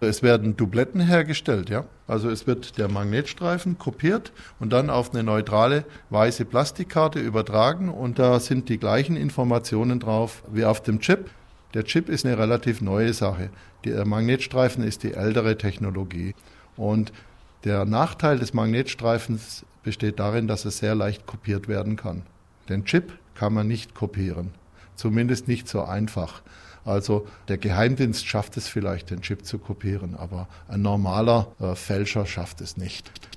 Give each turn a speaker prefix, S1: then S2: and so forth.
S1: Es werden Dubletten hergestellt, ja. Also es wird der Magnetstreifen kopiert und dann auf eine neutrale weiße Plastikkarte übertragen und da sind die gleichen Informationen drauf wie auf dem Chip. Der Chip ist eine relativ neue Sache. Der Magnetstreifen ist die ältere Technologie. Und der Nachteil des Magnetstreifens besteht darin, dass er sehr leicht kopiert werden kann. Den Chip kann man nicht kopieren, zumindest nicht so einfach. Also der Geheimdienst schafft es vielleicht, den Chip zu kopieren, aber ein normaler Fälscher schafft es nicht.